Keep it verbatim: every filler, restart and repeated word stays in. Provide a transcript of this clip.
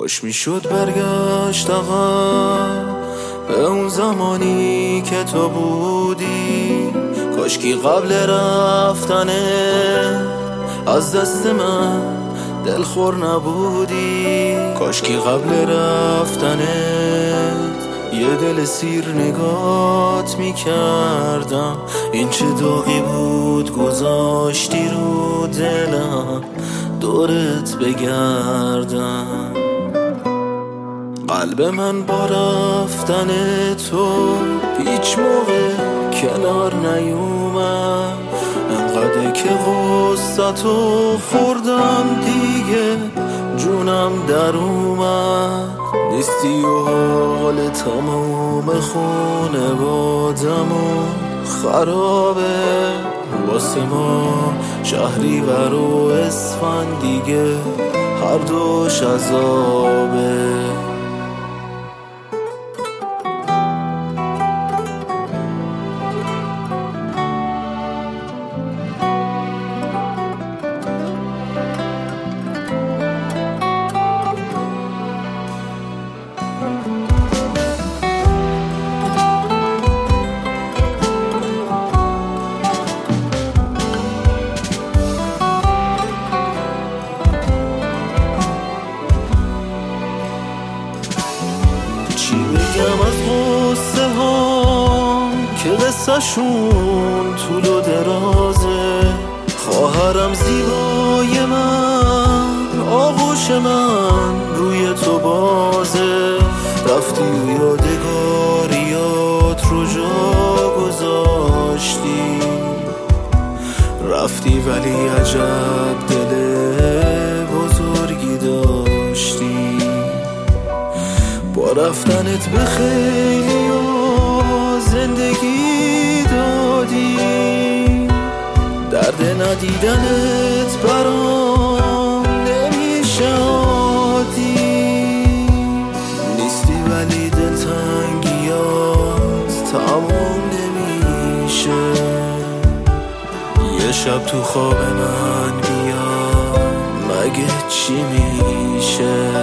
کاش میشد برگشت عقب به اون زمانی که تو بودی، کاش کی قبل رفتنه از دست من دلخور نبودی، کاش کی قبل رفتنه یه دل سیر نگات میکردم. این چه داغی بود گذاشتی رو دلم دورت بگردم. قلب من با رفتن تو هیچ موقع کنار نیومد، انقدر که غصتو خوردم دیگه جونم در اومد. نیستی و حال تمام خونه بادمون خرابه، واسه ما شهریور و اسفند دیگه هر دوش عذابه. چی بگم از غصه ها که قصه شون طول و درازه، خواهرم زیبای من آغوش من روی تو بازه. رفتی و یادگاریات رو جا گذاشتی، رفتی ولی عجب دل بزرگی داشتی. با رفتنت به خیلی و زندگی دادی، درد ندیدنت برام نمیشه عادی. نیستی ولی دلتنگیات تمام نمیشه، یه شب تو خواب من بیا مگه چی میشه.